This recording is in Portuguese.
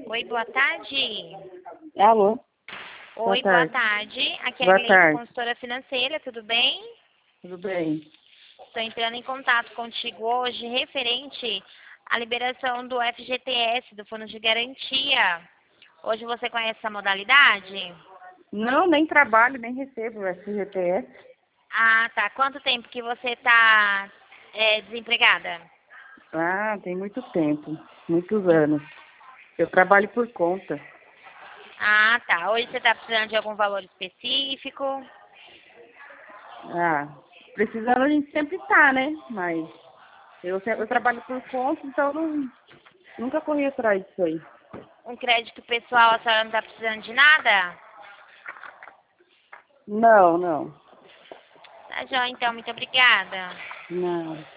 Oi, boa tarde. Alô? Oi, boa tarde. Aqui é a Boa Gleide, tarde. consultora financeira, tudo bem? Tudo bem? Estou entrando em contato contigo hoje referente à liberação do FGTS, do Fundo de Garantia. Hoje você conhece essa modalidade? Não, nem trabalho, nem recebo o FGTS. Ah, tá. Quanto tempo que você está desempregada? Ah, tem muito tempo, muitos anos. Eu trabalho por conta. Ah, tá. Hoje você está precisando de algum valor específico? Ah, precisando a gente sempre tá, né? Mas eu trabalho por conta, então nunca corri atrás disso aí. Um crédito pessoal, a senhora não está precisando de nada? Não, não. Tá, joia, então. Muito obrigada. Não.